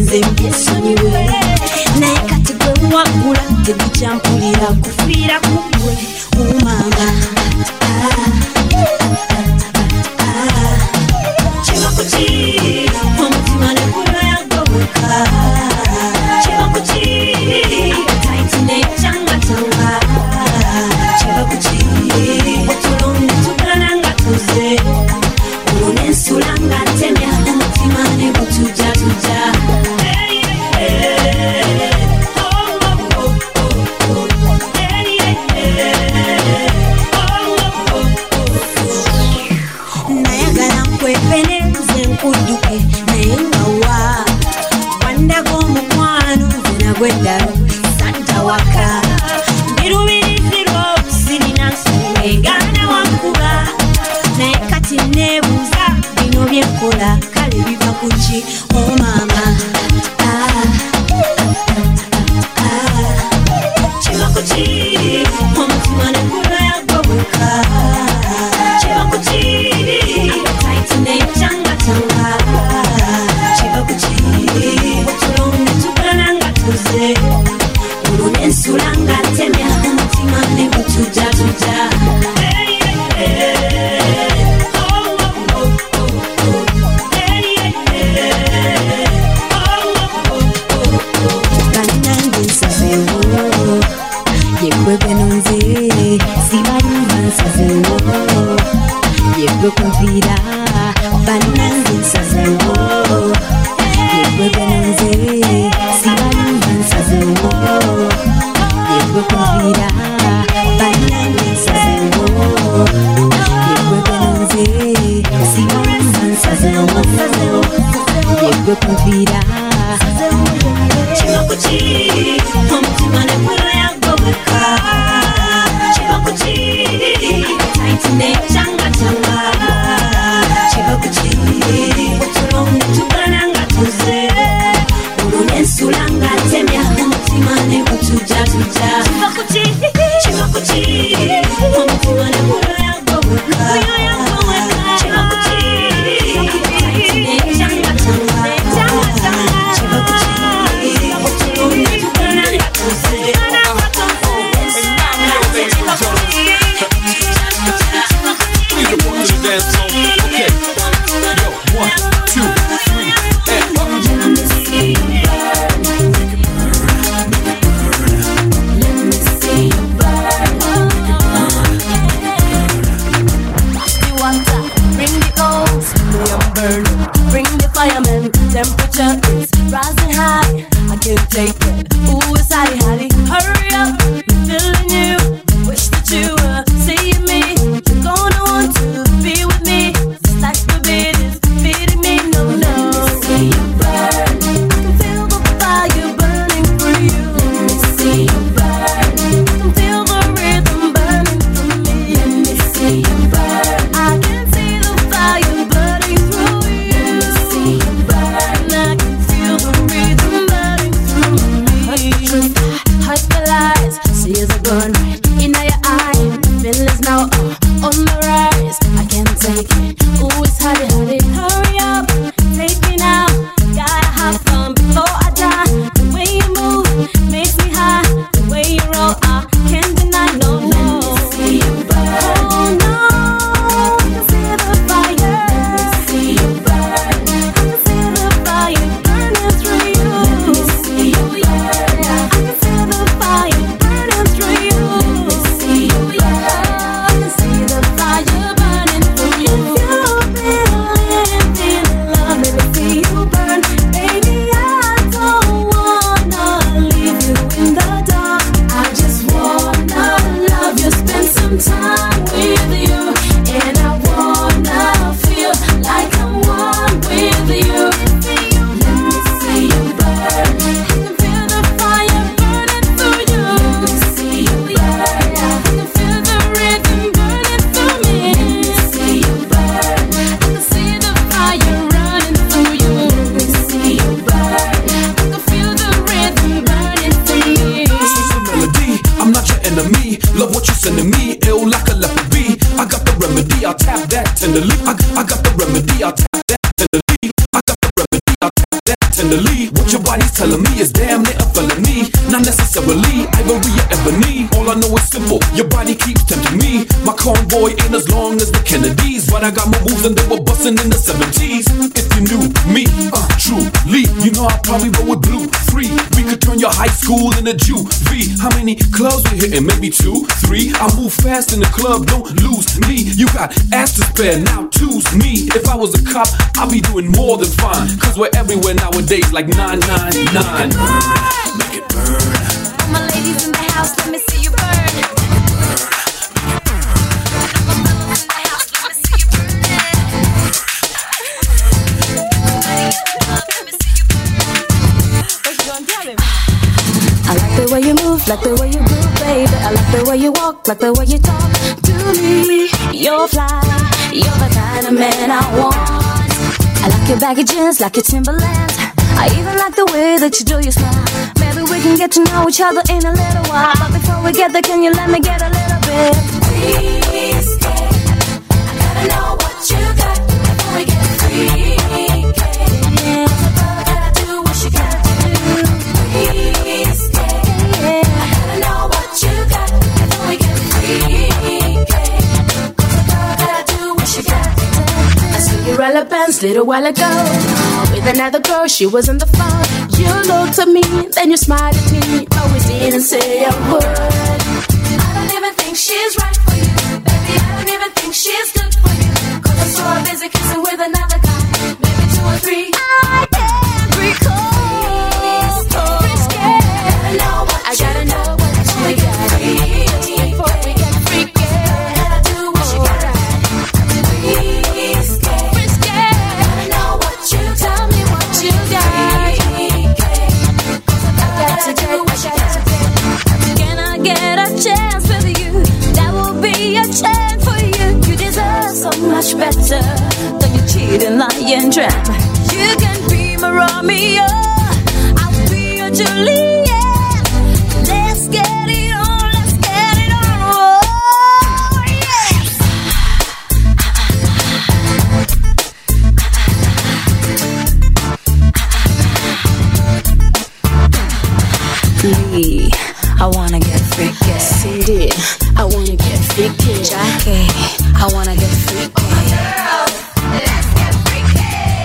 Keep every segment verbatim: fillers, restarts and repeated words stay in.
nze mbyesonyiwe naye kati gwe wagula tebijampulira kufiira kugwe umama Chibakuchi omutima ne kula yagobeka Chibakuchi taitine changa changa Chibakuchi otulonde tukalanga tuze Unesulanga temya omutima ne butuja tuja Hey hey oh oh oh oh Hey hey oh oh oh Nayagala nkwepene nze nkudduke naye nga wa wandaga omukwano nze nagweddalo santa waka ndirubirizirwa sirina nsonga wankuba naye kati neebuuza bino byekola kale biva ku ki o maama kiba ku ki omutima ne gula yagobeka kiba ku ki taiti nekyangacanga kiba ku ki otulonde tugalanga tuze olwo nensulanga temya omutima ne gutujatuja Yegwe kumvira bananze nsazewo Yegwe benanze sibalumva nsazewo Yegwe kumvira bananze nsazewo Yegwe benanze sibalumva nsazewo Yegwe kumvira Chibakuchi omutima ne gula yagobeka Chibakuchi taitine changa changa Chibakuchi otulonde tugalanga tuze olunensulanga temya omutima ne gutuja tuja Chibakuchi Chibakuchi omutima ne gula yagobeka Chibakuchi taitine changa changa Chibakuchi otulonde tugalanga tuze Dance floor. Okay. Yo, one, two, three, and up. Let me see you burn. Let me see you burn. Pass the water, bring the coals. Me I'm burning. Bring the firemen. Temperature is rising high. I can't take it. Ooh, it's hotty, hotty. Hurry up, I'm feeling you. Wish that you were seeing me. You're gonna want to be with me. It's like the beat is feeding me. No, no. Let me see you burn. I can feel the fire burning for you. Let me see you burn. I can feel the rhythm burning for me. Let me see you burn. I can see the fire burning through you. Let me see you burn. I can feel the rhythm burning through me. Hospitalize, see as I burn right in your eye. tenderly. What your body's telling me is damn near a felony. Not necessarily ivory or ebony. All I know is simple, your body keeps tempting me. My convoy ain't as long as the Kennedys, but I got more moves than they were busting in the seventies. If you knew me, uh, truly, you know I'd probably roll with Blue Three. We could turn your high school into juvie. How many clubs we hitting? Maybe two, three. I move fast in the club, don't lose me. You got ass to spare, now choose me. If I was a cop, I'd be doing more than fine. Cause we're everywhere nowadays like nine nine nine. Make it burn. All my ladies in the house, let me see you burn. I like the way you move, like the way you groove, baby. I like the way you walk, like the way you talk to me. You're fly, you're the kind of man I want. I like your baggy jeans, like your Timberlands. I even like the way that you do your smile. Maybe we can get to know each other in a little while. But before we get there, can you let me get a little bit? Please, I gotta know what you got before we get free. Yeah, I gotta do what you gotta do. Please, I gotta know what you got before we get free. I gotta do what you gotta do. I see your relevance little while ago with another girl, she was on the phone. You looked at me, then you smiled at me, but we didn't say a word. I don't even think she's right for you, baby. I don't even think she's good for you. Cause I saw her busy kissing with another guy, maybe two or three. I can't recall. I gotta know what you got before we get freaky. I gotta do what you gotta. Please, risky. I know what you tell me what you got. I got to do what you got. Can I get a chance with you? That will be a chance for you. You deserve so much better than your cheating, lying tramp. You can be my Romeo, I'll be your Juliet. Let's get it on, let's get it on, oh yes. Lee, I wanna get freaky. C D, I wanna get freaky. Jackie, I wanna get freaky. Girls, let's get freaky.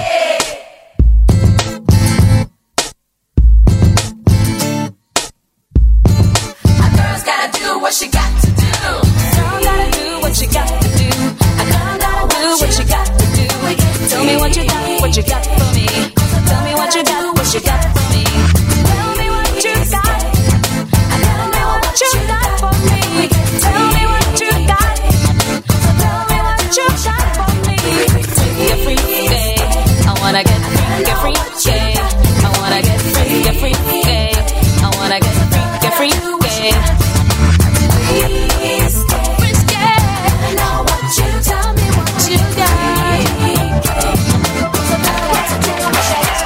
What she got to do? Girl, gotta do what you got to do. I gotta, gotta do what you got to do. Tell me what you got, what you got for me. Tell me what you got, what you got for me. Tell me what you got. I gotta know what you got for me. Tell me what you got. Tell me what you got for me. Get free, yeah. I wanna get free, get free, yeah. I wanna get free, get free, yeah. I wanna get free, get free, yeah. Please, risky. I know what you tell me what you got. I got to do what you got.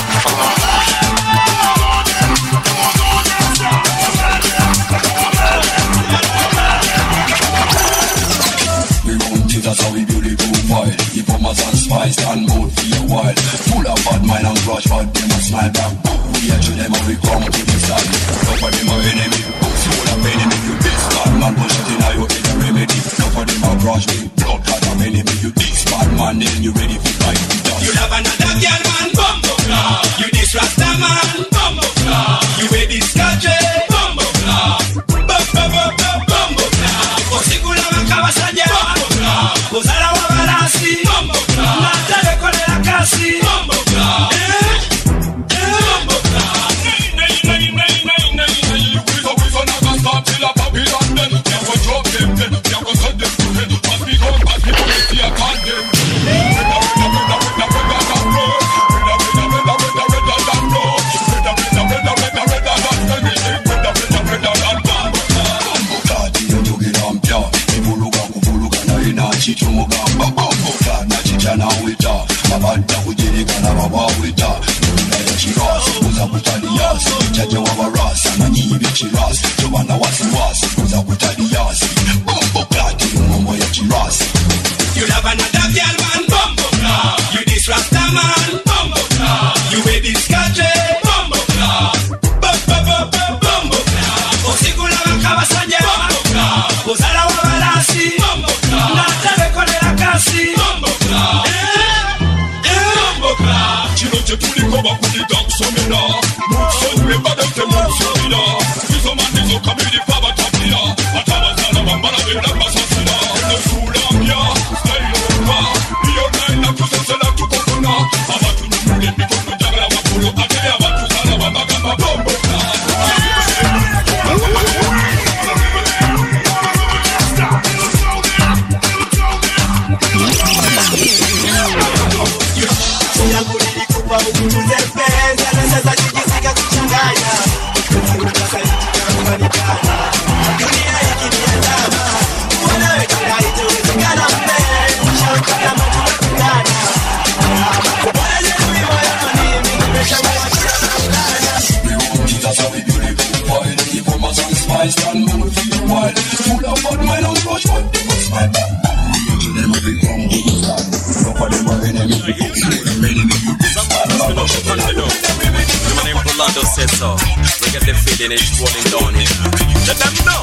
We want it, that's how we build the profile. The bombers and spies stand out for a while. Full of bad mind and grudge, but them a smile back. We actually them how we come to the side. None of them are enemy. Soul of enemy, you this bad man. Push it in, I hope it's a remedy. None of them are grudge, me. Blood cut of enemy. You this bad man, then you ready for fight. You love another girl, man, bumbo claw. You this rasta man, bumbo claw. You wear this country, bumbo claw. Bumbo, bumbo, bumbo claw. Osigula makawasaje, bumbo claw. Uzara wa barasi, bumbo claw. Natale kole la kasi, bumbo claw. Eh, eh, bumbo claw. Nay, nay, nay, nay, nay, nay, nay. You will always on a start till a Babylon then. You will drop them then. You will send them to hell. Must be gone, but people will see a condemn. with the dogs on me now. Move so we better to move so we now. This a man is a community power top here. A taba sana mambara we black masasina. No sulam ya, stay over. Be your nine up to sell up to kokona. Aba to you get me from the jagala wapulo. Ake aba to sana wabaka mabombo. Stand move for your while. Full of bad mind and rush, but they must smile back. Them a big wrong, they must stand. No for them are enemy. Somebody's been up to front the door. My name Rolando says so. We get the feeling it's rolling down here. Let them know.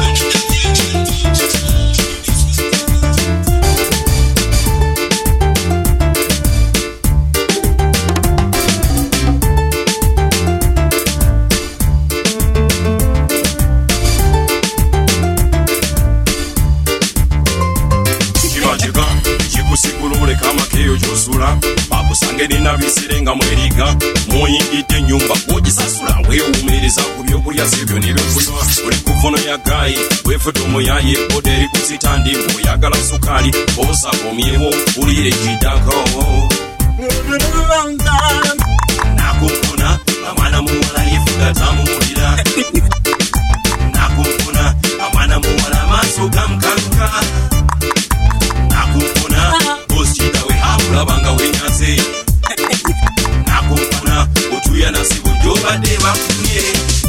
Bakusangerina bisirenga mweriga muyingidde nyumba kujisasula weewumiriza ku byokulya sibyo nebyokunywa uli kuvono ya gayi wefudumu yaye boderi kusitandi oyagala sukali osakomyewo ulire kidako nakufuna amwana muwala yefuga tamumulira nakufuna amwana muwala maaso gamkanka nakufuna ositawe habulabanga wenyaze nakufuna otuya nasibu jobadde bakuye.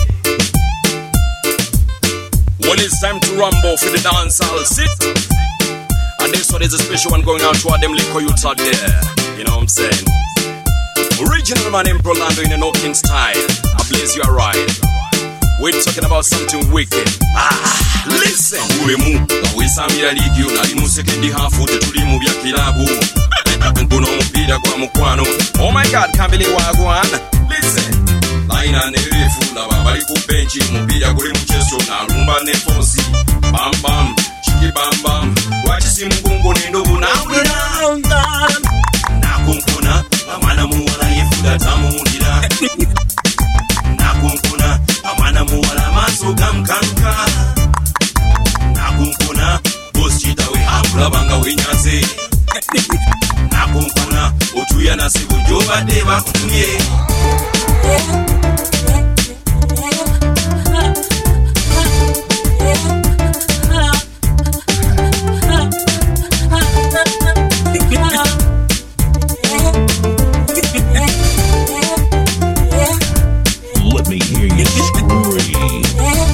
Well, it's time to rumble for the dance I'll sit. And this one is a special one going out to all them liquor youths out there. You know what I'm saying? Original man in Rolando in an Oaking style. I blaze you a ride. We're talking about something wicked. Ah, listen. Uremu, kawesamira ligyo nali mu second half tetuli mu bya kilabu. Nkuno mpira kwa mukwano. Oh my God, can't believe wagwan. Listen. Laina nerefu laba bali ku benchi mpira guli mu cheso na rumba ne fosi. Bam bam, chiki bam bam. Wachisi mugongo nendobu na ulira. Nakunkuna, amana muwala yefuga tamulira. Nakunkuna, amana muwala maso gamkanka. Nakunkuna, boschita we habulabanga wenyaze. Nakunkuna, otuya nasibu jobadde bakumye. Let me hear you scream.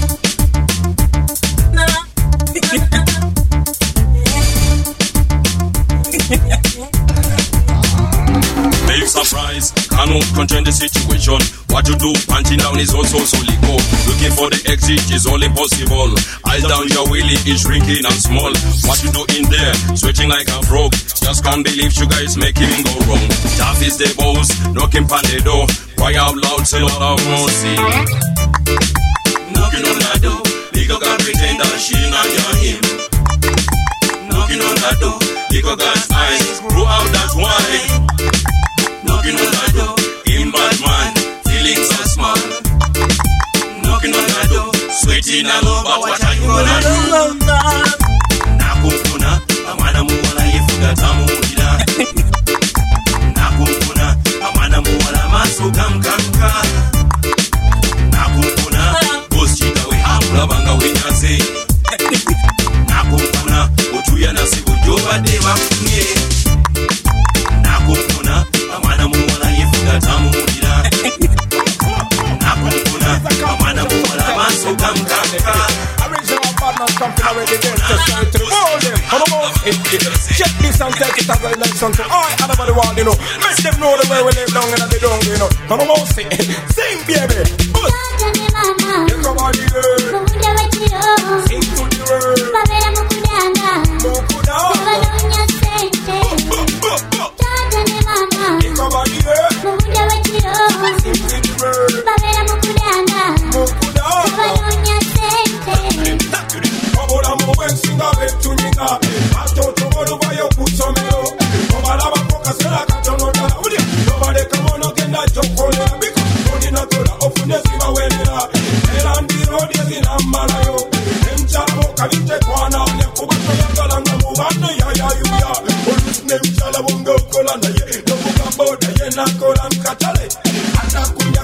Big surprise, cannot contain the situation. What you do, punching down is also so legal. Looking for the exit is all impossible. Eyes down, your willy is shrinking and small. What you do in there, sweating like a frog. Just can't believe sugar is making him go wrong. Tough is the boss, knocking on the door. Cry out loud, say Lord have mercy. Knocking on that door, nigga got pretend that she not your him. Knocking on that door, nigga got eyes, grow out that wine. Knocking on that door, in bad man, feeling so small. Knocking on that door, sweating all over, what are you gonna do? Nakufuna, amana muwala yefuga tamulira. Nakufuna, amana muwala maso gamkanka. Nakufuna, boschita we habulabanga wenyaze. Nakufuna, otuya nasibu jobadde bakumye. Nakufuna, amana muwala yefuga tamulira. Nakufuna, amana muwala maso gamkanka. Something already there to say to the world. Come on, check this and take it as a lesson to all everybody want, you know. Make them know the way we live down in the dung, you know. Come on, sing, sing, baby. You come on, you sing to the world. Mukudanga. You come on, you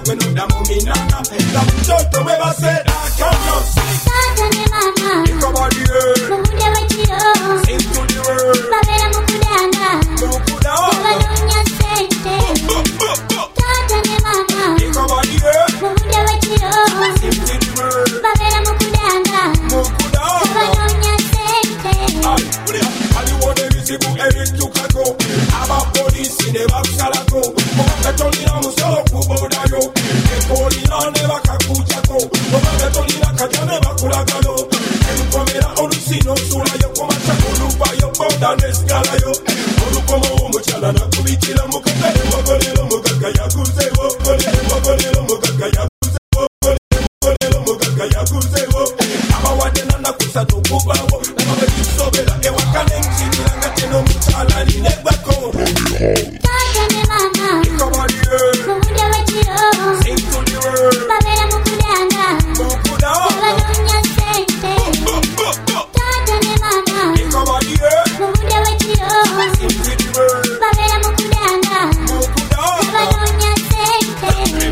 when you da muminana. La mtoto we ba say that can't say. Tata ne mama. Come on the earth. Mumude wachiro. Sing to the world. Babera mukudanga. Mukudanga. Babalonya sente. Tata ne mama. Come on the earth. Mumude wachiro. Sing to the world. Babera mukudanga. Mukudanga. Babalonya sente. Ay, ali wone visibu Eric Tukako. Aba police in the back salako. Mokatolina musolo kubodayo. Ekolina neba kakujako. Mokatolina kajane bakulagalo. Enkomera olusino sula yo komacha kulupa yo boda neskala yo. Olukomo omuchala na kubitira mukakale mogolero mukaka yakuzewo. Golero mogolero mukaka yakuzewo. Golero mukaka yakuzewo. Aba wadena na kusatu kubawo. Nababe kisobera ewa kane mchitira ngateno mchala linegbako. Tata ne mama. Come on here. Mumude wachiro. Sing to the world. Babera mukudanga. Mukudanga. Babalonya sente. Tata ne mama. Come on here. Mumude wachiro. Sing to the world. Babera mukudanga. Mukudanga. Babalonya sente.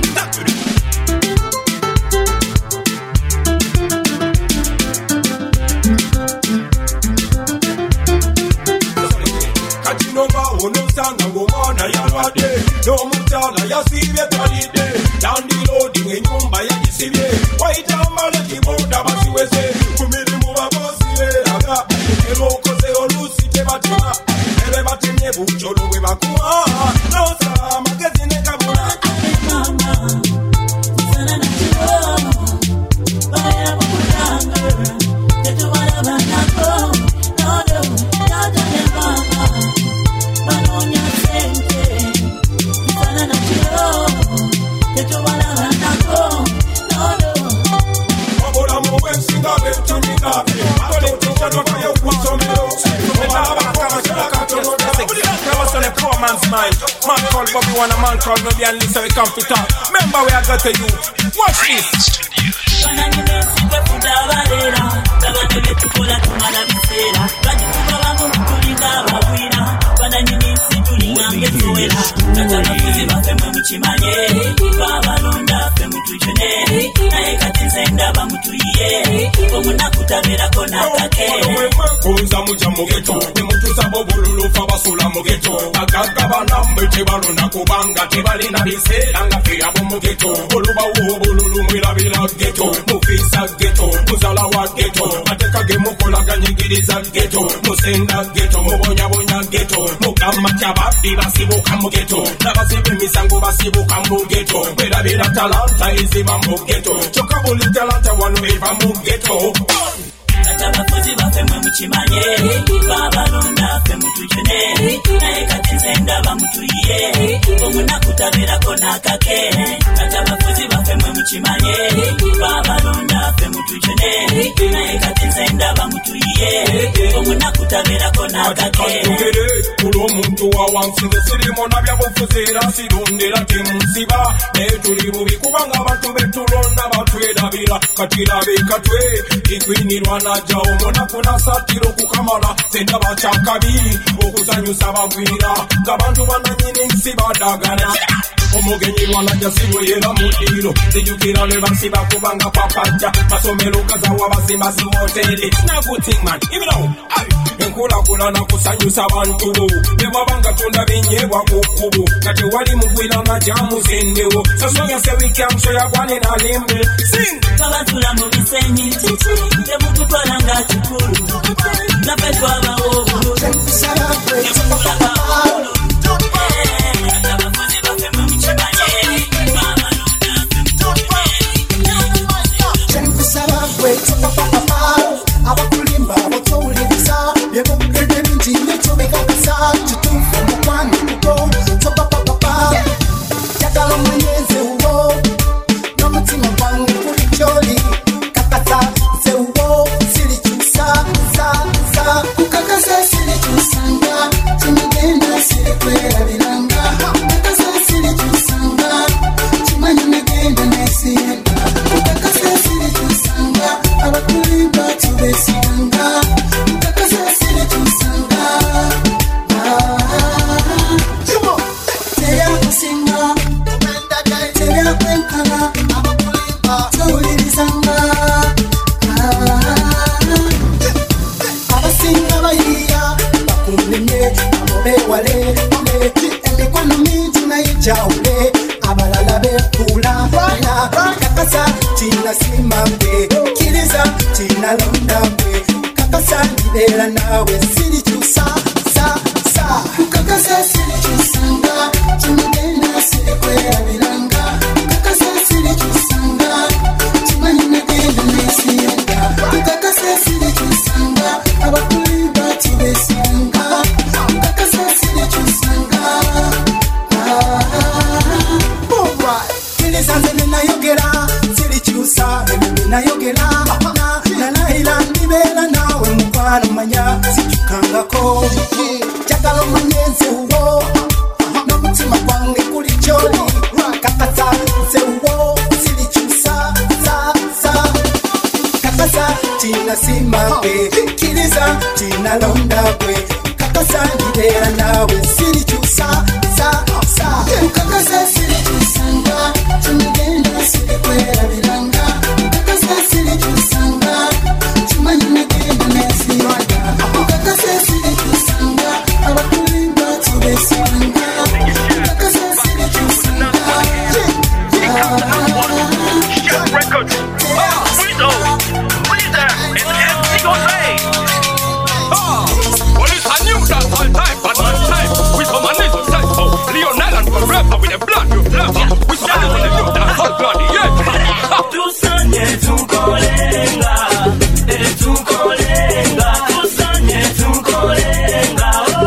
Katinova unosanga ngomwana yalwadde n'omukyala yasibye twalidde landilodi ng'ennyumba yagisibye wayitambala kiboda basiweze ku mirimu babosi beeraga era okoze oluusi tebatema ebe batemye bukyolo bwe bakuwa n'osaba amagezi ne kabula obulamu bwensinga betunyika atotototoyo kusomero on a poor man's mind. Man called Bobby one, a man called Nobby and Lisa, we come to talk. Remember we are got to you. Watch this. Kunza muja mugeto nemutuza bobululu fabasula mugeto agagabana mbete balona kubanga tebalina biseera nga feyabo mugeto oluba wobululu mwirabira geto mufisa geto muzala wa geto atekage mukolaga nyingiriza geto musenda geto mubonyabonya geto mugamba kyababbi basibuka mugeto n'abaziba emisango basibuka mugeto mwerabira talanta eziba mugeto kyokka buli talanta wano eva mugeto. Abakozi bafe mwe mukimanye babalonda fe mutujune naye kati nze ndaba mutuyiye omunaku tabeerako n'akake kati abakozi bafe mwe mukimanye babalonda fe mutujune naye kati nze ndaba mutuyiye omunaku tabeerako n'akake tugere omuntu wa wansi nze sirimo nabyabufuzi era sirondera temunsiba naye tuli bubi kubanga abantu betulonda batwerabira katirabe katwe ikwinirwa najja omunaku nasatira okukamala sendaba kyakabi okuzanyusa bagwira ng'abantu bananyini nsi badagana omugenyi lwanajja sibweyera mudiro zijukira lwe basiba kubanga papajja masomero gazawa bazimba zi hoteri nagutingman ibino enkulakulana kusanyusa bantu ne bwabanga tunda binyebwa ku kkubo nga tewali mugwirana gyamuzendewo sasonga sewikyamuso yagwane nalimbe sing kabatula mu bisenyi temututwala nga kikulu nafe twabawo obululu temutulaba obululu abakozi bafe mwe mukimanye abakulimba abatowuliriza byebogedde bingi nekyobekakasa kituufu mukwano muto topapapapa jagala omanyeze uwo n'omutima gwange kuli kyoli kakasa zewuwo sirikyusa sa kukakasa sirikyusanga kimigenda sirikwerabiranga kakasa china simambe kiriza china londambe kakasa nibera nawe siri chusa sa sa kakasa siri chusanga chimagenda siri kwera bilanga kakasa siri chusanga chimanyina genda nesiyanga kakasa siri chusanga abakuli bati besanga kakasa siri chusanga Sanze na yogera siri chusa mimi na yogera na na ila nibela nawe mkwano manya sikikanga ko chakalo manyenze uwo no mutima kwange kuli choli kakasa se uwo siri chusa sa sa kakasa china simape kiriza china londa kwe kakasa nibela nawe siri chusa sa sa kakasa siri chusanga chimagenda siri kwera bilanga kakasa siri chusanga chimanyina genda nesiyanga kakasa siri chusanga abakuli bati besanga kakasa siri chusanga Records. Oh, Guido, Weezer, and M C Jose. Oh, well, it's a new dance all time, but one time we come on this side. Oh, Leon Allen forever with a blood new flavor. We stand on the new dance all bloody, yeah. Tu sanye tu kolenga, eh tu kolenga, tu sanye tu kolenga,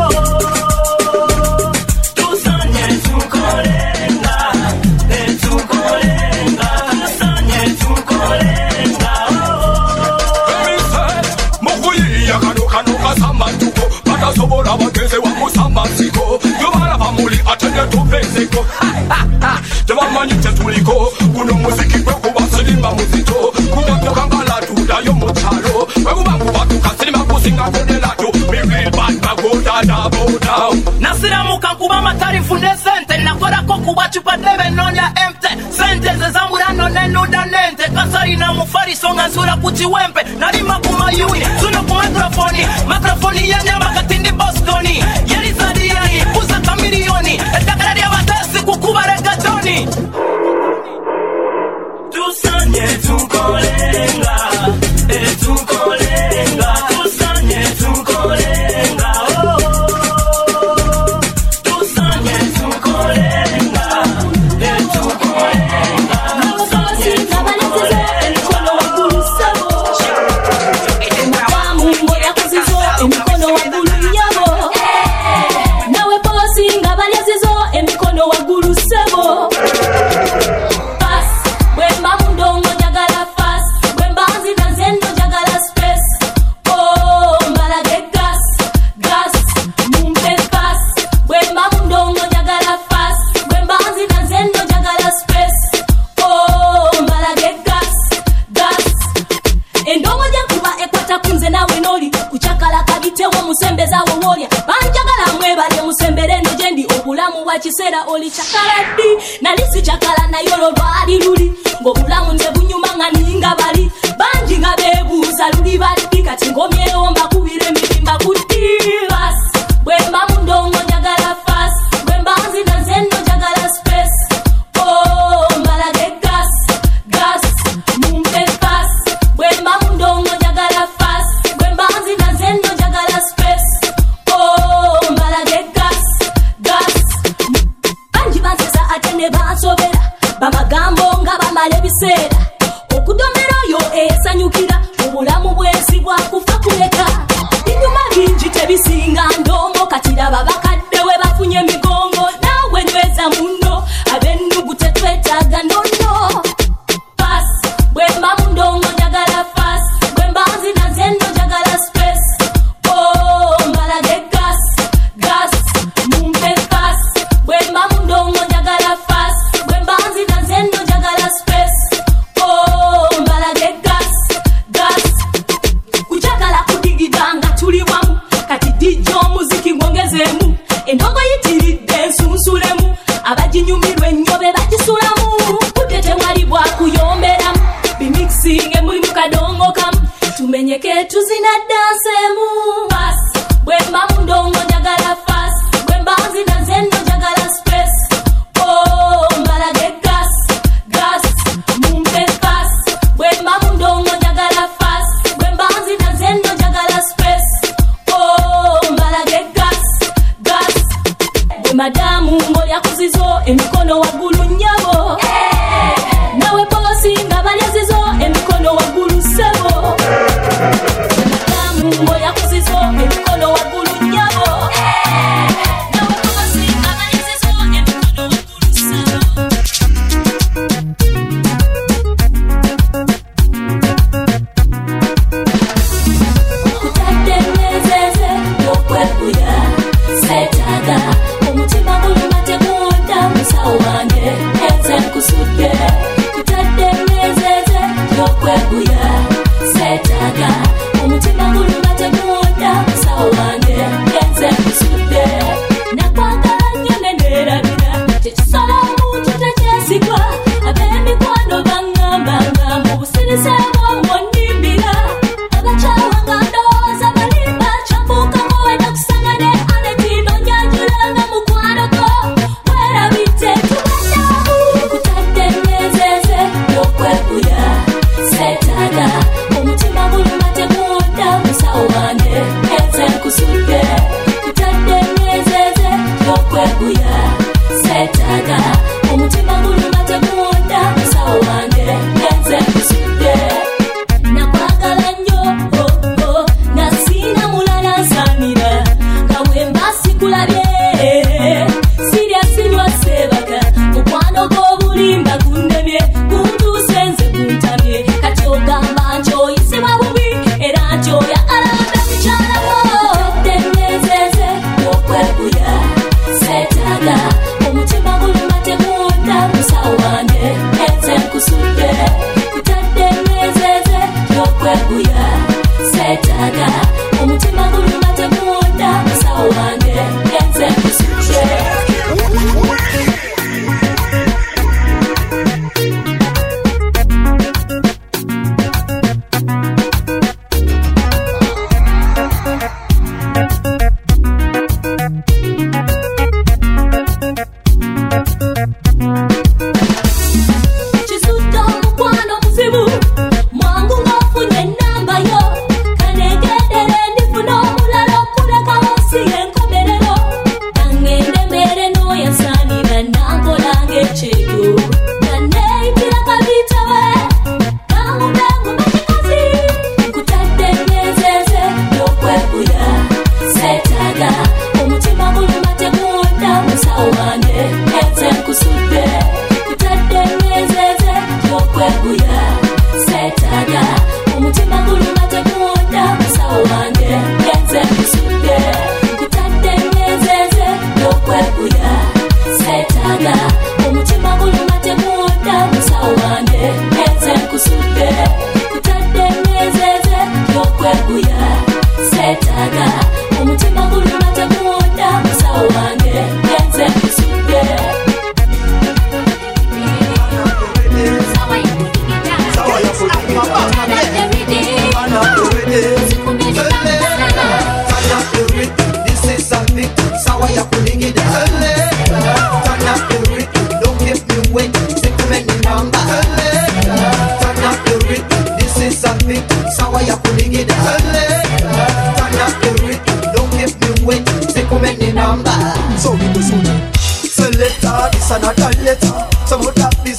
oh. Tu sanye tu kolenga, eh tu kolenga, tu sanye tu kolenga, oh. Baby say, mukuyi yakanuka nuka samba tuko, pata sobora wakeze wa musamba siko. Yobara famuli atende tu peseko. Jama manyite tuliko, kuno muziki kwe kubasilima muzito. Kuwa tukangala tuda yo mochalo. Wewe bangu watu kasilima kusinga kodelato. Me real bad magoda da boda. Nasiramuka nkuba matari mfunde sente nakora ko kuba chupa debe nonya empty sente zezambura none nuda nente kasari na mufari songa nsura kuchiwempe nalima kumayui suno ku mikrofoni mikrofoni ya nyama katindi bostoni yeri zadiani kuza kamilioni etakara ya batasi kukuba regatoni tusanye tukolenga e tukolenga tusanye tukolenga oh Chisera oli chakaladi nalisi chakala na yolo lwali luli ngobulamu nze bunyuma nga ninga bali banji nga bebuza luli bali kati ngomyewo mbakubire mirimba kutivas bwemba mundongo njagala fast bwemba nzina nzeno njagala space oh mbalage gas gas mumpe fast bwemba mundongo njagala fast bwemba nzina nzeno njagala space oh mbalage gas gas banzisa atene bansobera bamagambo nga bamala ebiseera okudomera yo esanyukira obulamu bwensi bwakufa kuleka inyuma bingi tebisinga ndongo katiraba bakadde we bafunye emigongo nawe nyweza muno abennugu tetwetaaga nonno pas bwemba mundongo njagala fas bwemba nzina nzenno njagala space oh mbalage gas gas mumpe fas bwemba mundongo njagala fast bwemba nzina nzenno njagala space oh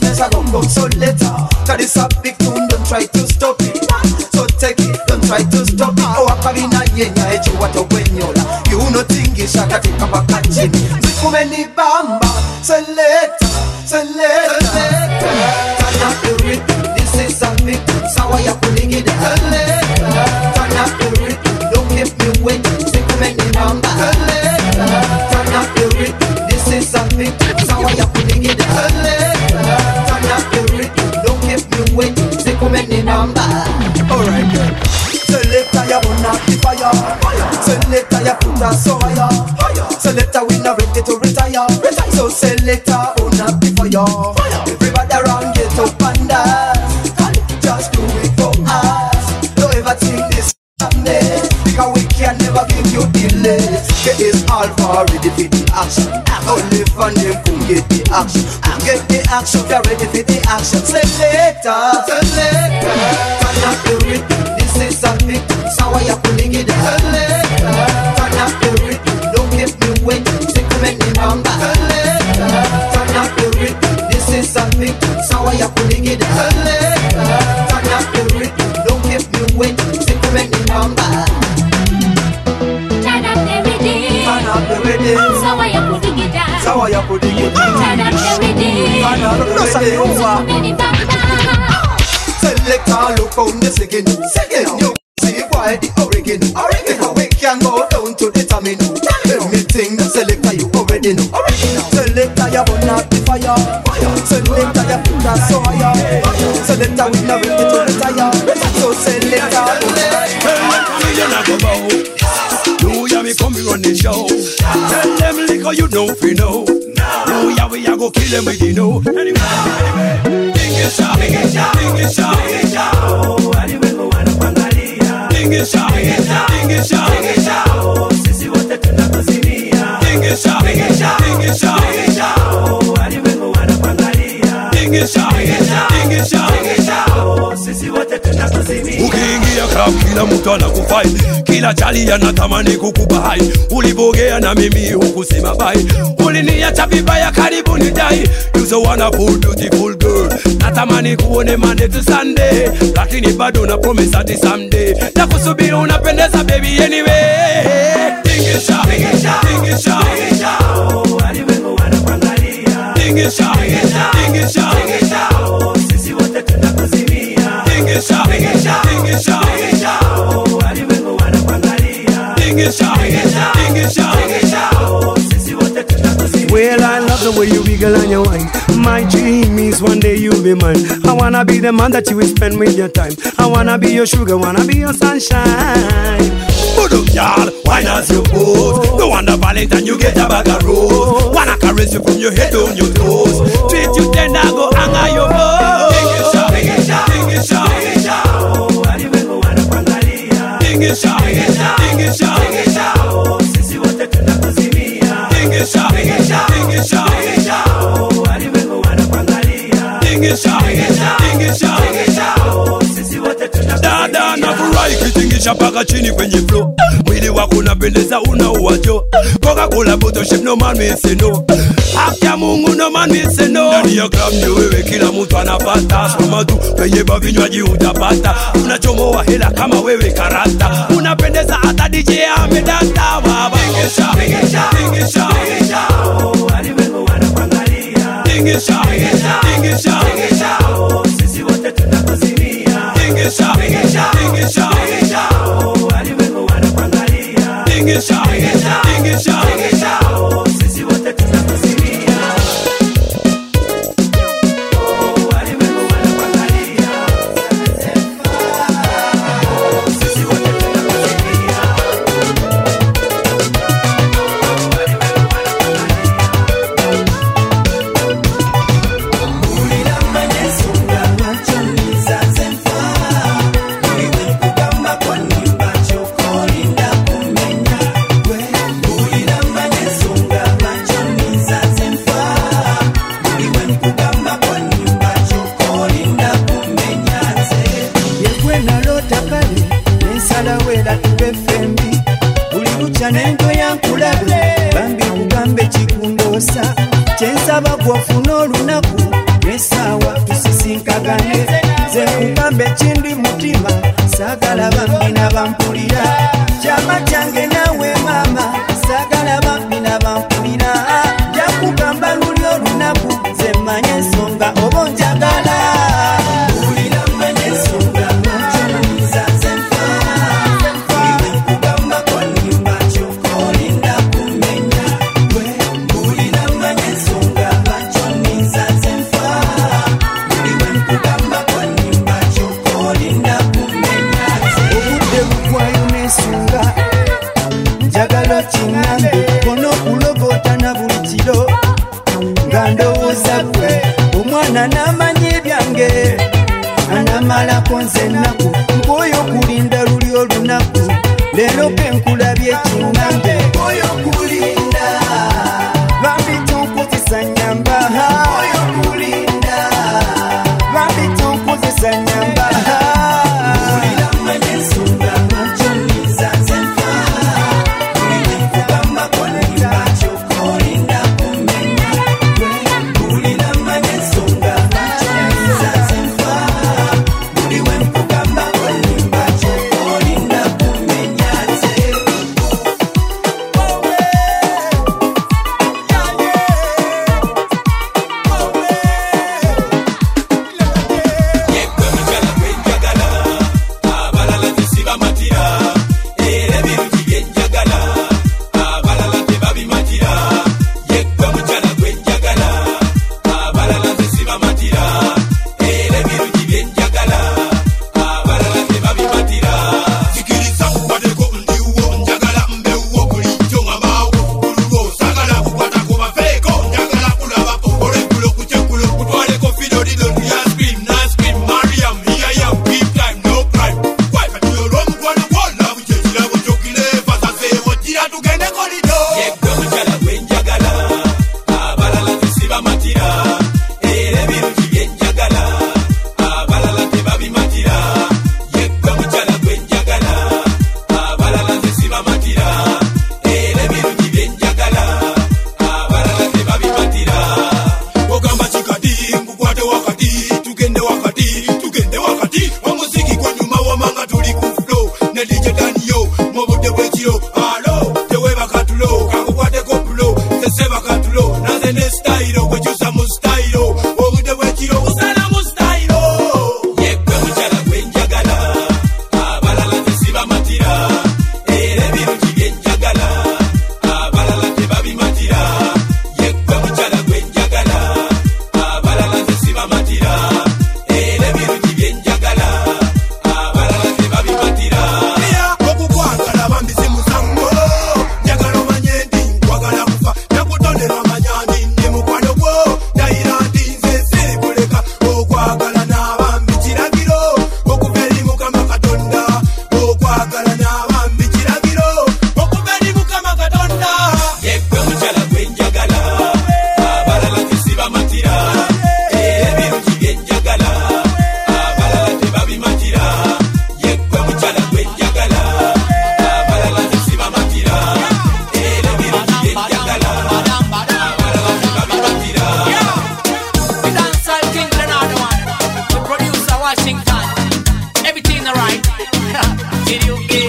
is a go so later. Cause this a big tune, don't try to stop it. So take it, don't try to stop it. Oh, akarina yenya echo wato wenyola. You no tingi shaka tika baka chini. Zikumeni bamba, selector, selector. Turn up the rhythm, this is a big tune. Sawa ya kuligi de selector. Turn up the rhythm, don't keep me waiting. Zikumeni bamba, selector. Turn up the rhythm, this is a big tune. Sawa ya kuligi de selector. Turn up the rhythm, don't keep me waiting. Zikumeni bamba. Alright then. Selector ya wanna be fire. Selector ya put us so higher. Selector we not ready to retire. So selector wanna be fire. Everybody around get up and dance. Just do it for us. Don't ever think this someday, because we can never give you delay. Get is all for ready for the action. Only fun them can get the action. Get the action, they're ready for the action. Selector, selector, turn up the rhythm. This is a big sour ya pulling it. Selector, turn up the rhythm. Don't keep me waiting. Take me in number. Selector, turn up the rhythm. This is a big sour ya pulling it. Selector, turn up the rhythm. Don't keep me waiting. Take me in number. Turn up the rhythm. Turn up the rhythm. Sour ya pulling it. Sour ya pulling it. Turn up the rhythm. Turn up the rhythm. Many bamba. Selector, look on the second. Second, you see why the oregano. Oregano, we can go down to the terminal. Meeting the selector, you already know. Selector, you burn up the fire. Selector, you put us so higher. Selector, we not ready to retire. So selector, you're not go bow. You ya me come run the show. Tell them liquor you don't feel no. You ya we ya go kill them with you know. Anyway, anyway. Tingisha, tingisha, tingisha, tingisha. Oh, anyway go wana pangalia. Tingisha, tingisha, tingisha, tingisha. Oh, sisi wote tunakuzimia. Tingisha, tingisha, tingisha, tingisha. Oh, anyway go wana pangalia. Tingisha, tingisha, tingisha, tingisha. Oh, sisi wote tunakuzimia. Ukiingia club kila mtu anakufai. Kila jali anatamani kukupa hai. Ulibogea na mimi hukusema bye. Uliniacha vibaya karibu ni dai. You so wonderful beautiful girl. Natamani kuone Monday to Sunday, lakini bado na promise ati someday. Nakusubiri unapendeza baby anyway. Tingisha, tingisha, tingisha, tingisha. Oh, aliwengo wanapangalia. Tingisha, tingisha, tingisha, tingisha. Oh, sisi wote tunakuzimia. Tingisha, tingisha, tingisha, tingisha. Oh, aliwengo wanapangalia. Tingisha, tingisha, tingisha, tingisha. Oh, sisi wote tunakuzimia. Well, I love the way you wiggle and you whine. My dream is one day you'll be mine. I wanna be the man that you will spend with your time. I wanna be your sugar, wanna be your sunshine. Put up, y'all, wine as you pose. No wonder Valentine, you get a bag of rose. Wanna caress you from your head to your toes. Treat you tender, go hang on your boat. Tingisha, tingisha, tingisha, tingisha. Oh, aliwengo wanapangalia. Tingisha, tingisha, tingisha, tingisha. Oh, sisi wote tunakuzimia. Tingisha, tingisha, tingisha, tingisha. Oh, aliwengo wanapangalia. Tingisha, tingisha, tingisha, tingisha. Oh, sisi wote tunakuzimia. Dada na furahi kitingisha paka chini kwenye flow. Mwili wako unapendeza unaua jo. Coca-Cola bottle shape no man will say no. After Mungu no man will say no. Ndani ya club ndio wewe kila mtu anapata. Soma tu penye vinywaji utapata. Unachomoa hela kama wewe karata. Unapendeza hata D J amedata baba. Tingisha, tingisha, tingisha, tingisha. Oh, aliwengo wanapangalia. Tingisha, tingisha, tingisha, tingisha. Oh, sisi wote tunakuzimia. Tingisha, tingisha, tingisha, tingisha. Oh, aliwengo wanapangalia. Tingisha, tingisha, tingisha, tingisha. Oh, sisi wote tunakuzimia. Oh, aliwengo wanapangalia. Oh, sisi wote tunakuzimia. Nendo yankulabe bambi kugambe chikundosa kyensaba gwafuna olunaku lwesawa wa tusisinkagane ze nkugambe kindi mutima sagala bambi nabampulira kyama kyange nawe mama sagala bambi nabampulira jakugamba luli olunaku ze manye ensonga oba onjagala mpulira manye ensonga nokyoniza zenfa iwe nkugamba konimba kyokolinda kumenya mpulira manye ensonga bakyoniza zenfa iwe nkugamba konimba kyokolinda kumenya obudde bukwayo nesunga njagala kinambe kono kulogota na buli kiro nga ndowooza gwe omwana n'amanya ebyange anamalako nze ennaku nkwoyo kulinda luli olunaku leero ke nkulabye kinambe nkwoyo kulinda bambi tonkozesa nyamba nkwoyo kulinda bambi tonkozesa nyamba mpulira manye ensonga nokyoniza zenfa iwe nkugamba konimba kyokolinda kumenya mpulira manye ensonga nokyoniza zenfa iwe nkugamba konimba kyokolinda kumenya te Yekwe mujala gwenjagala abalala tesibamatira era ebintu byenjagala abalala tebabimatira yekwe mujala gwenjagala abalala tesibamatira era ebintu byenjagala abalala tebabimatira sikiriza kukwateko ndiwo njagala mbewo bulijjo nga maawo kululwo sagala kukwata ku bafeeko njagala kulabako olweggulo ku kyeggulo kutwaleko fidolino ya scream na scream mariam here I am big time no crime why kati olw'omukwano gw'olaabu kye kirabo kyokkireeva saseewo gira tugende kolido yegwe mukyala gwenjagala abalala tesibamatira era ebirungi byenjagala abalala tebabimatira yegwe mukyala gwenjagala abalala tesibamatira era ebirungi byenjagala abalala tebabimatira ogamba kikati nkukwate wakati tugende wakati tugende wakati omuziki gwanyuma wamanga tuli ku flo ne D J Daniyo mu budde bw'ekiro alo tewebakatulo kankukwateko pulo tesebakatulo naze ne stayiro gwekyusa mu stayiro obudde bw'ekiro busala mu stayiro yegwe mukyala gwenjagala abalala tesibamatira era ebirungi byenjagala abalala tebabimatira yegwe mukyala gwenjagala abalala tesibamatira era ebirungi byenjagala abalala tebabimatira okukwagala bambisi musango njagala omanye nti nkwagala kufa nakutonderwa manya nti ndi mukwano gwo ndayira nti nze siri kuleka okwagala n'abambi kiragiro okuva eri mukama katonda okwagala n'abambi kiragiro okuva eri mukama katonda yegwe mukyala gwenjagala abalala tesibamatira era ebirungi byenjagala abalala tebabimatira yegwe mukyala gwenjagala abalala tesibamatira era ebirungi byenjagala abalala tebabimatira The dancehall king, another one. The producer Washington. Everything alright. Did you get?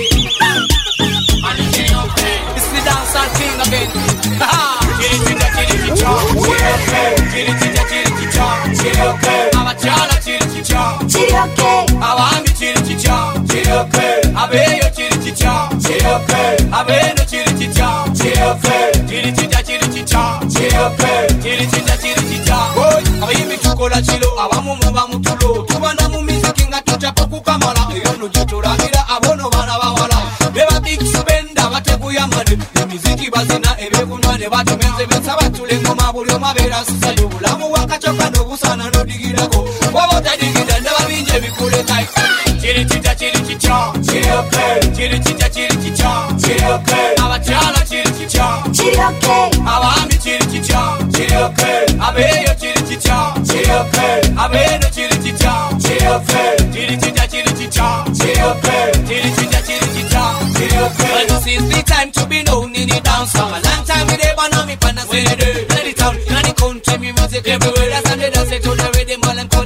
And the king of pain. It's the dancehall king again. Chiri chita chiri chicha. Chiri okay. Chiri chita chiri chicha. Chiri okay. Abachala chiri chicha. Chiri okay. Awami chiri chicha. Chiri okay. Abeyo chiri chicha. Chiri okay. Abeno chiri chicha. Chiri okay. Chiri chita chiri chicha. Chiri okay. Chiri chita chiri chicha. Boy, abayimbi tukola chilo abamu muba mutulo. Tubana mu miziki nga tuchapa kukamala. Eyo nujutulabira abono bana bawala. Beba big subenda bateguyamane. Emiziki bazina ebekunywa ne batomenze besaba tule ngoma buli omabera sisayo bulamu wakachoka n'obusana n'odigirako. Waba otadigida ndababinje bikule tight. Chiri chita chiri chicha. Chiri okay. Chiri chita chiri chicha. Chiri okay. Abachala chiri chicha. Chiri okay. Abambi chiri chicha. Chiri okay. Abeyo chiri chicha. Chiri okay. Abeno chiri chicha. Chiri okay. Chiri chita chiri chicha. Chiri okay. Chiri chita chiri chicha. Chiri okay. Well, this is the time to be known in the dance hall. A long time we dey banana me pan a say the town. In the country, me music everywhere. That's and they dance it to the rhythm while I'm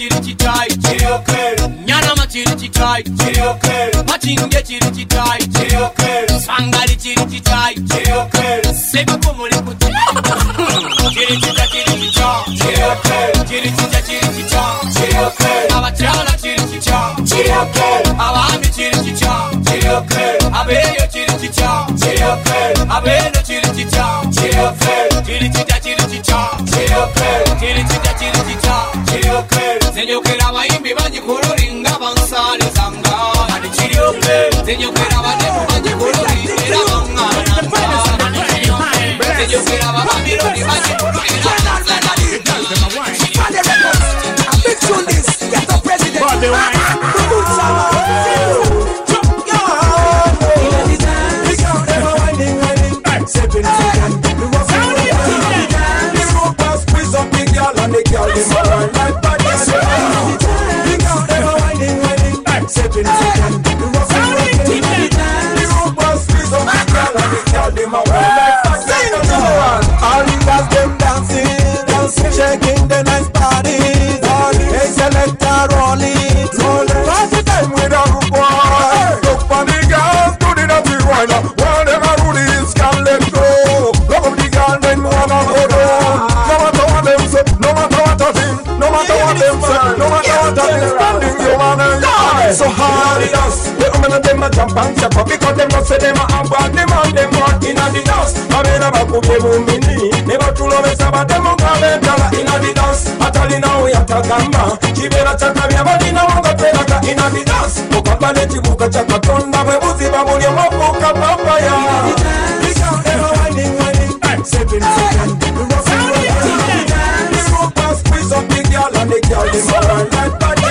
chiri chitai chiri okay nyana chiri chitai chiri okay machinge chiri chitai chiri okay sangari chiri chitai chiri okay seba komole kuti chiri chitai chiri chitai chiri okay chiri chitai chiri chitai chiri okay abachala chiri chitai chiri okay abami chiri chitai chiri okay abeyo chiri chitai chiri okay abeno chiri chitai chiri okay chiri chitai chiri chitai chiri okay chiri chitai chiri chitai chiri okay zenyokera abayimbi banyikururinga bansale zanga ani chiri okay zenyokera abademu banyikururinga bangana zenyokera ababironi banyikururinga shaking the nice bodies, hey selector rolling, rolling. Pass the time with a boy. Look for the girls, do the dirty wine. Whatever do this, can let go. Look up the girl, then wanna go down. No matter what them say, no matter what I think, no matter what them say, no matter what I think, standing you wanna die. So hard it does. The women of them a jump and chop up because them not say them a have bad. Them and them walking on the dust. I mean about to be mini. Never to love us about them on calendar in the dance. Atali now we atagamba. Kibera chaka vya badi na wanga tena ka in the dance. Mukapale chibuka chaka tonda we buzi babuli mokuka papaya. We count them winding winding. Seven seconds. We rock and roll. We smoke and squeeze up the girl and the girl them around like body.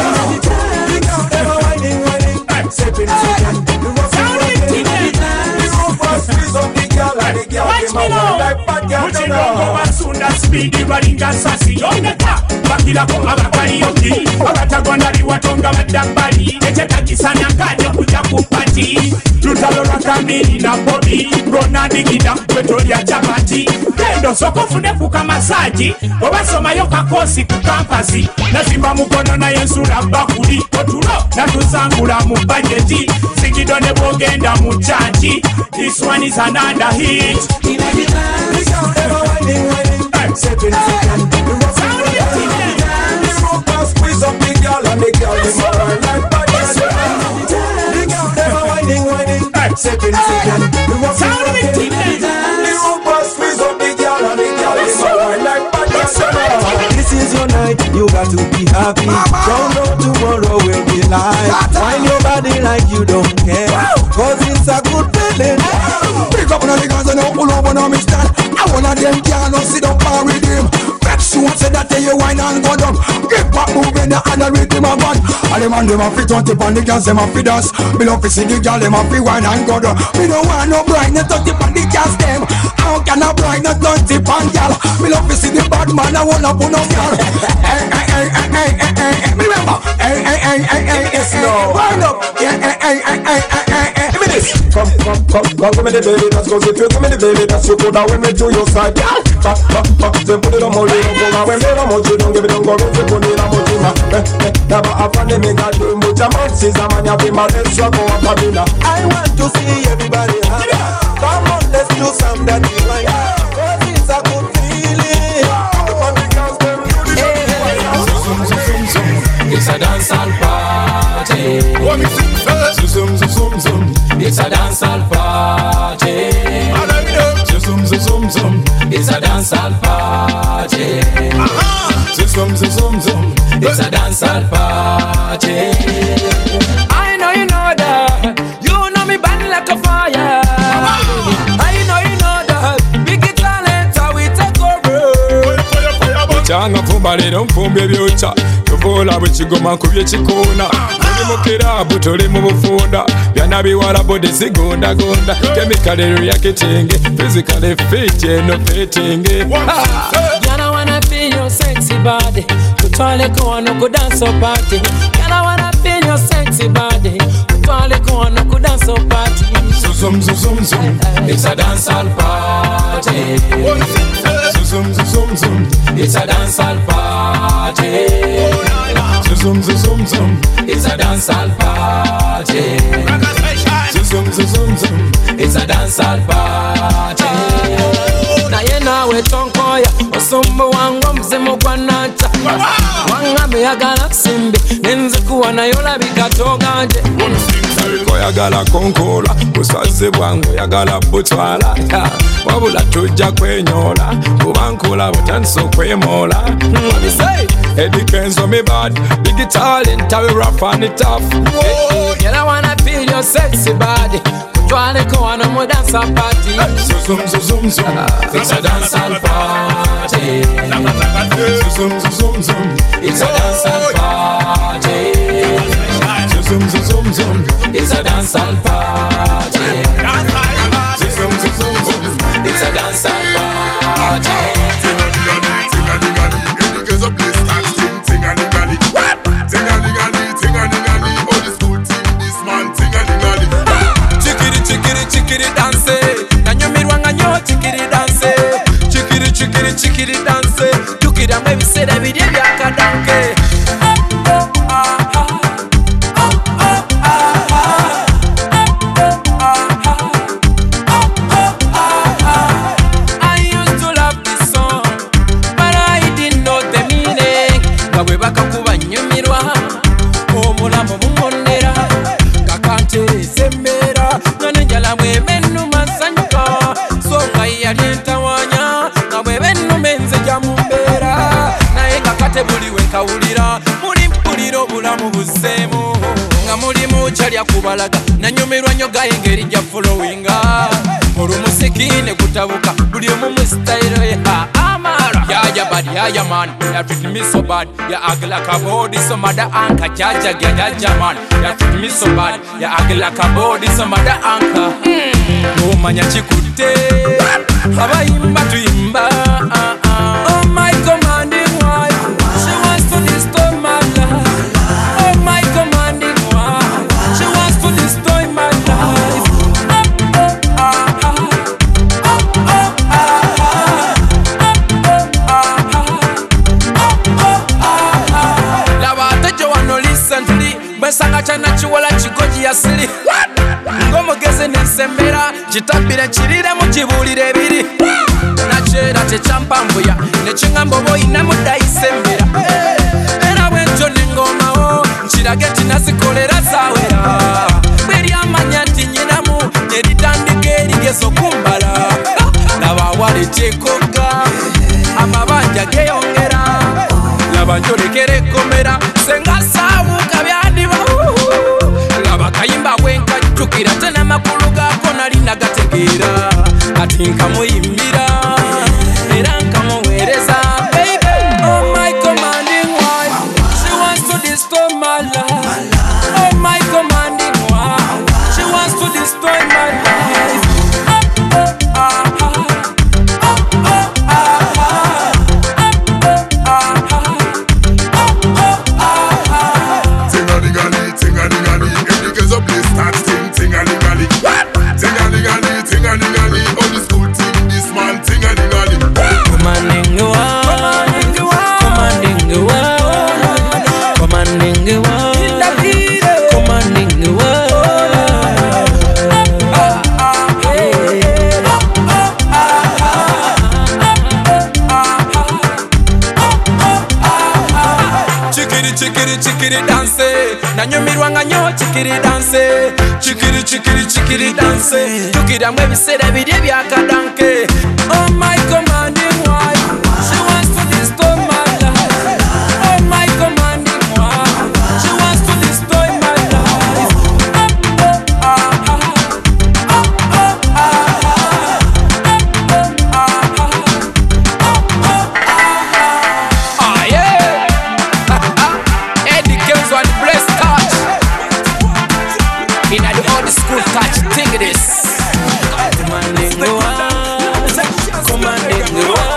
We count them winding winding. Seven seconds. We rock and roll. We smoke and squeeze up the girl and the girl them around like body. Sunda speedy balinga sasi yongeta bakila ko abakali yoki abatagwana liwatonga badabali etetakisana kanyo kuja kupati tutalo rakamini na body rona digida petrolia chapati tendo soko funefu kama saji obasoma yoka kosi ku campus nazimba mukono na yensura bakuli otulo na tuzangula mu budget sigidone bogenda mu chanji. This one is another hit in every time we count ever winding winding. Seven seconds. We rock and roll. We smoke and squeeze up the girl and the girl them around like body. The girl never winding winding. Seven seconds. We rock and roll. We smoke and squeeze up the girl and the girl them around like body. This is your night, you got to be happy. Don't know tomorrow will be live. Find your body like you don't care, cause it's a good feeling. Pick up on the guns and pull over on me stand. I wanna them can't sit up and with him. Make sure say that they wine and go down. Get back moving the other rhythm of God. All them and them a fit twenty on the girls, them a fit dance. Me love to see the girl, them a fit wine and go down. Me don't want no brightness twenty on the girls, them. How can I brightness twenty on girl? Me love to see the bad man, I wanna put no girl. Hey, hey, hey, hey, hey, hey, hey. Remember, hey, hey, hey, hey, hey, hey, wind up. Yeah, hey, hey, hey, hey, hey, hey. Give me this. Come, come, come, come, give me the baby dance. Cause if you give me the baby dance, you put that with me to your side. Yeah, back, back, back. Then put it on my little boy. When they don't want you, don't give it, don't go. If you put it on my team, eh, eh. Never have fun, they make a dream. But your man says, I'm on your team, and let's go up a dinner. I want to see everybody happy. Come on, let's do some dirty wine. Cause it's a good feeling. It's a dancehall party. Zoom zoom zoom zoom. It's a dancehall party. Zoom zoom zoom zoom. It's a dancehall party. Zoom zoom zoom zoom. It's a dancehall party. I know you know that. You know me burn like a fire. I know you know that. Big talent, how we take over. Changa fumbale mfumbe byucha. Tuvola bwekigoma kubye kikona. Tuli mu kirabu tuli mu bufunda. Byana biwala body sigonda gonda. Chemical reacting. Physically fit no fitting. Yana wanna feel your sexy body. Tutwale kono ku dance party. Yana wanna feel your sexy body. Tutwale kono ku dance party. Zoom zoom zoom zoom. It's a dancehall party. Zoom zoom zoom zoom. It's a dancehall party. Zoom, zoom, zoom, zoom. It's a dancehall party. Zoom, zoom, zoom, zoom. It's a dancehall party. Na yena we tonkoya osumbu wangu mzimu kwa nata wanga meyagala simbi nenze kuwa na yola bikatoga nje koyagala konkola usaze bwangu yagala butwala wabula tujja kwenyola kubankola butanso kwemola what me say it depends on me bad big talent I will rap on it tough girl I wanna feel your sexy body kutwale kwa na mo dance party zoom zoom zoom zoom it's a dancehall party zoom zoom zoom zoom it's a dancehall party zoom zoom zoom zoom it's a dancehall party zoom zoom zoom zoom it's a dancehall party chikiri dance, nanyomirwa nganyo chikiri dance, chikiri chikiri chikiri dance, tukira mwe bisera bidye byakadanke. I used to love this song, but I didn't know the meaning. Kawe bakakuba nyomirwa, omulamu bumonera, kakante sembera. Njala mwe menu masanyuka songa yalintawanya na mwe menu menze jamumbera naye kakate buli wekawulira muli mpuliro bulamu busemu nga mulimu kyalya kubalaga nanyumirwa nyoga engeri gya followinga olumusikine kutabuka buli omu mu style ye amara yaja bad yaja man ya treat me so bad ya agla kabodi so mada anka jaja jaja man ya treat me so bad ya agla kabodi so mada anka omanya chikute abayimba tuyimba oh my commanding wife she wants to destroy my life oh my commanding wife she wants to destroy my life besanga chana chiwala chikoji yasili ngomogeze nesembera chitabire chirire mukibulire biri nachera chechampambuya nechingambo boyina mudayisembera era bwenjo ningoma o nchirageti nasikolera zawera beri amanya tinyinamu neritandike rigezo kumbala nabawale tekoga amabanja geyongera nabanjolekere komera senga sabuka byandi labakayimba wenka tukira tena makulu gako nali nagategeera ati nkamuyimbira era nkamuweereza baby oh my commanding wife she wants to destroy my life oh my commanding wife she wants to destroy my life chikiri dance nanyumirwa nganyo chikiri dance chikiri chikiri chikiri dance tukira mwe bisera bidye byakadanke oh my commanding wife she wants to destroy my life oh my commanding wife she wants to destroy my life ah yeah in the old school touch, think of this. Commanding the world, commanding the world.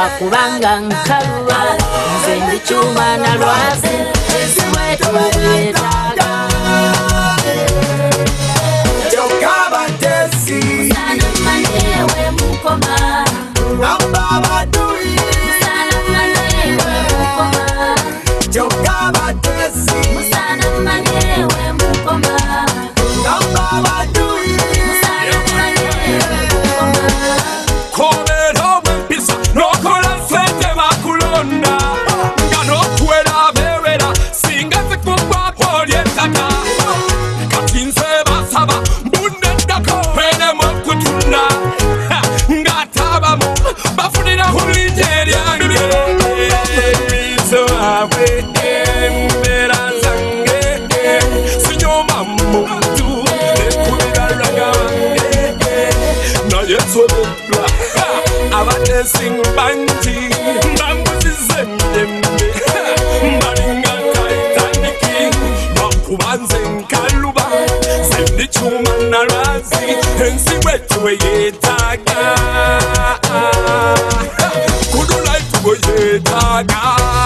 lwakubanga nkaluba nze ndi kyuma na lwazi esiwetu weetaaga Jokabatesi sana manewe mukoma ngamba badui sana manewe mukoma Jokabatesi sana manewe mukoma ngamba badui sana manewe mukoma Komera wempisa nokola sente bakulonda nga nokwera bewera singa zikugwako lyetata kati nze basaba mbuneddako benemu okutunda ng'atabamu bafunira kulinje eryange ebizo abwe embeera zange sinyoma muntu ekubira lwaga wange naye nsobodwa abadde sinbanti mbanguzize emirembe mbalinga Titanic lwakuba nze nkaluba nze ndi kyuma na lwazi ensi bwetu weyeetaaga kudu life weyeetaaga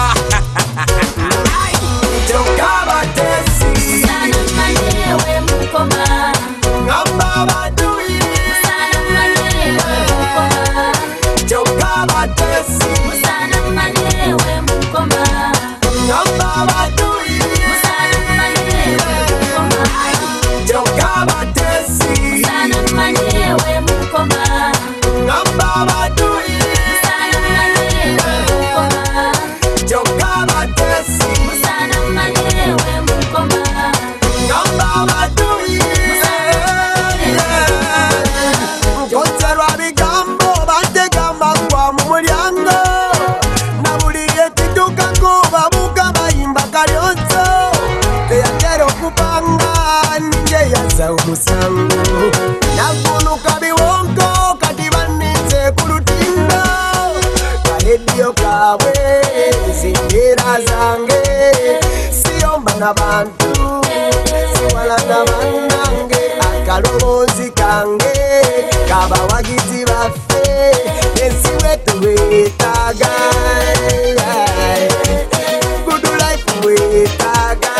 Jokabatesi sana manewe mukoma ngamba badui sana manewe mukoma Jokabatesi sana manewe mukoma ngamba badui sana manewe mukoma Jokabatesi sana manewe mukoma ngamba badui sana manewe mukoma Jokabatesi sana manewe mukoma ngamba badui Nkoserwa bigambo bategamba ngwa mu mulyango na buli ekitukako babuka bayimba kalyonso teyagera okupanga ninje yaza omusango nagunuka biwonko kati baninze ku lutindo karediyo kabwe zinjira zange siyomba n'abantu siwala n'abannange akaloboozi kange kabawagizi baffe ensi wetu weetaaga good life weetaaga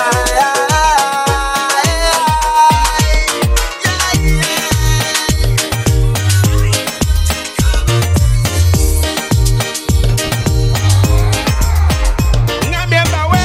Ngambia bawe,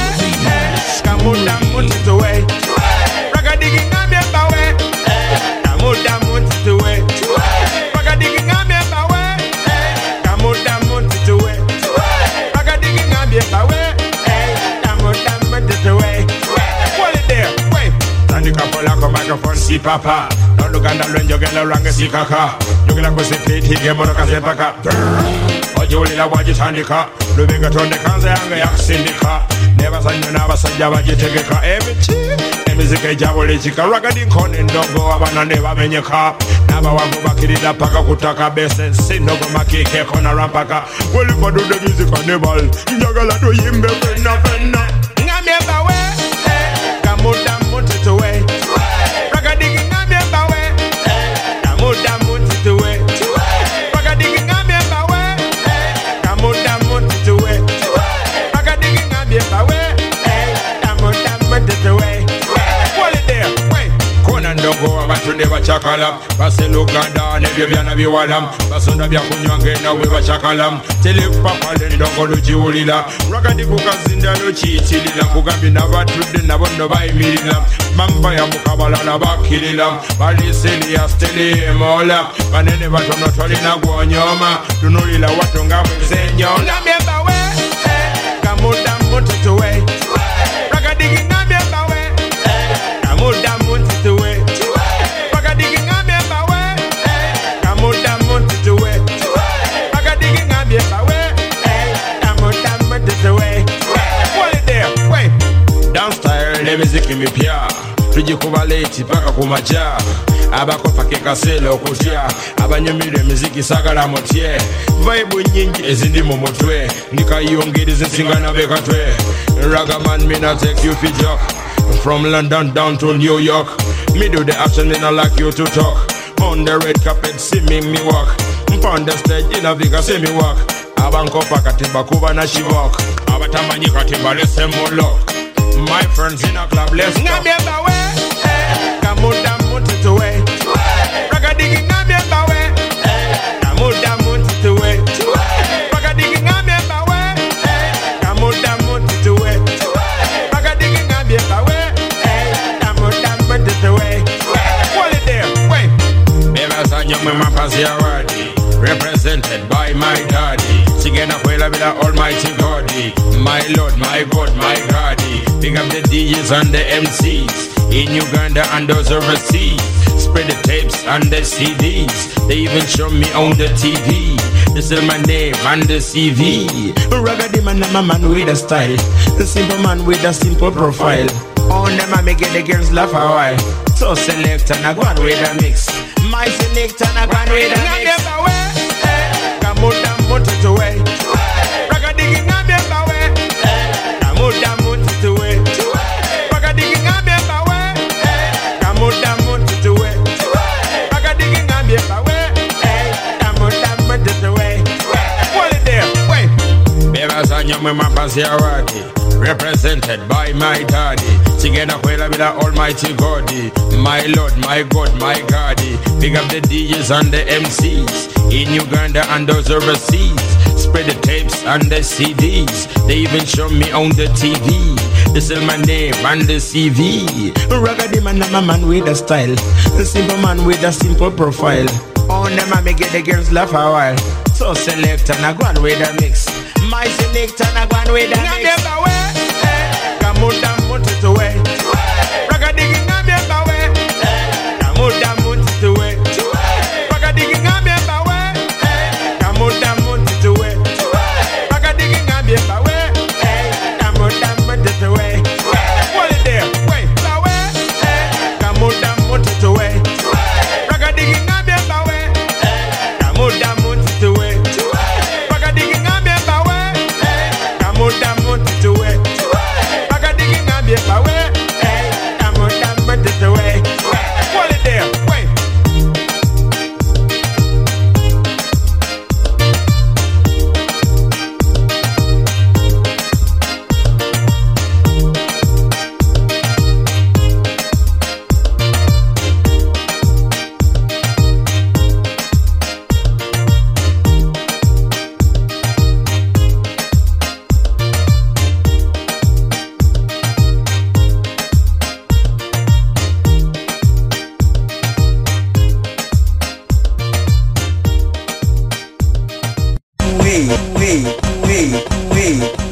kamuda mutito we. Ragadigi ngambia bawe, kamuda mutito we. Ragadigi ngambia bawe, kamuda mutito we. Ragadigi ngambia bawe, kamuda mutito we. What it there? Wait. Tandika pola ko microphone si papa. Nolu ganda lwenjo gela lwange si kaka. Yugila ko si piti gemono ka se paka. Ojulila wajitandika lubega tonde kanza yange yakusindika nebasanywe n'abasajja bagitegeka emiti emizika ejabulikika ragadi nkone ndongo abana ne bamenyeka n'abawavu bakirira paka kutaka bese sinogo makikeko na rampaka welifadude muzika nebal njagala tuyimbe fenna fenna ngamye bawe kamuda mutito we ragadi ngamye bawe kamuda mutito we ragadi ngamye bawe kamuda mutito we ragadi ngamye bawe kamuda mutito we what it there wait kona ndongo abatunde bachakala baseluganda nebyo byana biwala basonda byakunywa ngenawe bachakala telepapale ndongo lujiwulira ragadi kukazinda lukiyitirira kugambye n'abatudde nabo nno bayimirira bambaya mukabalala bakirira bali serious telemola banene batono tolina gwonyoma tunulira watu nga mwezenyona ngambye bawe kamuda mutito we ragadigi ngambye bawe kamuda mutito we ragadigi ngambye bawe kamuda mutito we ragadigi ngambye bawe kamuda mutito we what it there wait dance style emiziki mipya tujikuba late paka kumaja abakopa kekasela okutya abanyumira emiziki sagala mutye vibe nyingi ezindi mu mutwe nikayiyongereza ensingana bekatwe ragaman me not take you for joke from London down to New York me do the action me not like you to talk on the red carpet see me me walk on the stage in a Vegas see me walk banko pakati bakuba na shivok abatamanyi kati balese mulok. My friends in a club, let's go. Ngamye bawe, kamuda mutituwe. Ragadigi ngamye bawe, kamuda mutituwe. Ragadigi ngamye bawe, kamuda mutituwe. Ragadigi ngamye bawe, kamuda mutituwe. Hold it there, wait. Beba sanyo mwe pasi ya wadi, represented by my daddy. Sigena kwela bila almighty God. My Lord, my God, my God. Pick up the D Js and the M Cs in Uganda and those overseas. Spread the tapes and the C Ds. They even show me on the T V. This is my name and the C V. Raggedy man, I'm a man with a style. The simple man with a simple profile. On them I make it the girls laugh a while. So select and I go on with a mix. My select and I go on with a mix. Come on down, put it away. Raggedy ngamye bawe. Kamuda mutituwe. Ragadigi ngamye bawe. Kamuda mutituwe. Ragadigi ngamye bawe. Kamuda mutituwe. Hold it there, wait. Beba sanyo mwe mapasi ya wadi, represented by my daddy. Sigena kwela bila almighty God. My Lord, my God, my God. Pick up the D Js and the M Cs in Uganda and those overseas. Spread the tapes and the C Ds. They even show me on the T V. This is my name and the C V. Raggedy man, I'm a man with a style. The simple man with a simple profile. On them I make it the girls laugh a while. So select and I go on with a mix. My select and I go on with a mix. Kamuda mutituwe. Ragadigi ngamye bawe. Kamuda mutituwe. Ragadigi ngamye bawe. Kamuda mutituwe. Ragadigi ngamye bawe. Kamuda mutituwe. Hold it there, wait. Bawe. Kamuda mutituwe. Ragadigi ngamye bawe. Kamuda mutituwe. Ragadigi ngamye bawe. Kamuda mutituwe. Ragadigi ngamye bawe. Kamuda mutituwe. Hold it there, wait. We, we.